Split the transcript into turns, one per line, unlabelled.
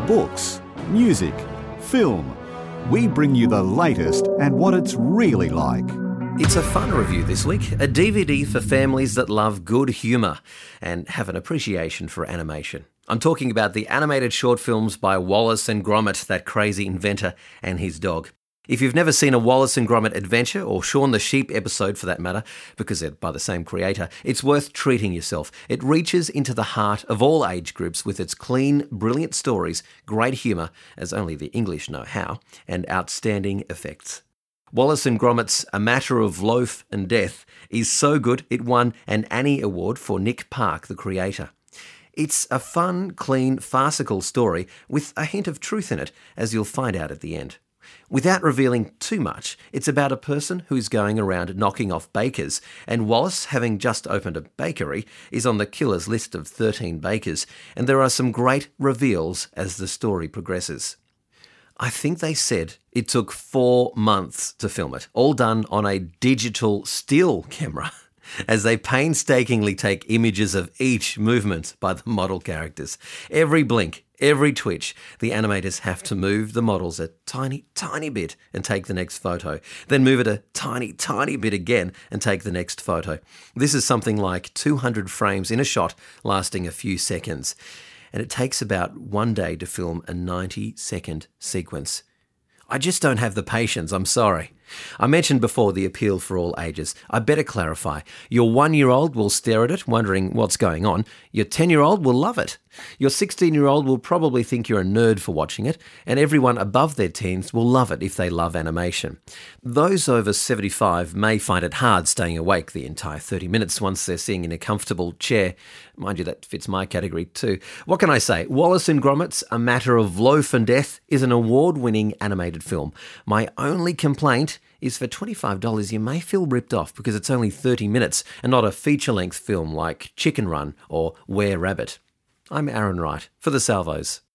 books, music, film. We bring you the latest and what it's really like.
It's a fun review this week, a DVD for families that love good humour and have an appreciation for animation. I'm talking about the animated short films by Wallace and Gromit, that crazy inventor, and his dog. If you've never seen a Wallace and Gromit adventure, or Shaun the Sheep episode for that matter, because they're by the same creator, it's worth treating yourself. It reaches into the heart of all age groups with its clean, brilliant stories, great humour, as only the English know how, and outstanding effects. Wallace and Gromit's A Matter of Loaf and Death is so good it won an Annie Award for Nick Park, the creator. It's a fun, clean, farcical story with a hint of truth in it, as you'll find out at the end. Without revealing too much, it's about a person who's going around knocking off bakers, and Wallace, having just opened a bakery, is on the killer's list of 13 bakers, and there are some great reveals as the story progresses. I think they said it took 4 months to film it, all done on a digital still camera, as they painstakingly take images of each movement by the model characters. Every blink, every twitch, the animators have to move the models a tiny, tiny bit and take the next photo, then move it a tiny, tiny bit again and take the next photo. This is something like 200 frames in a shot lasting a few seconds, and it takes about 1 day to film a 90-second sequence. I just don't have the patience, I'm sorry. I mentioned before the appeal for all ages. I better clarify. Your 1-year-old will stare at it, wondering what's going on. Your 10-year-old will love it. Your 16-year-old will probably think you're a nerd for watching it, and everyone above their teens will love it if they love animation. Those over 75 may find it hard staying awake the entire 30 minutes once they're sitting in a comfortable chair. Mind you, that fits my category too. What can I say? Wallace and Gromit's A Matter of Loaf and Death is an award-winning animated film. My only complaint is for $25 you may feel ripped off because it's only 30 minutes and not a feature-length film like Chicken Run or Were Rabbit. I'm Aaron Wright for The Salvos.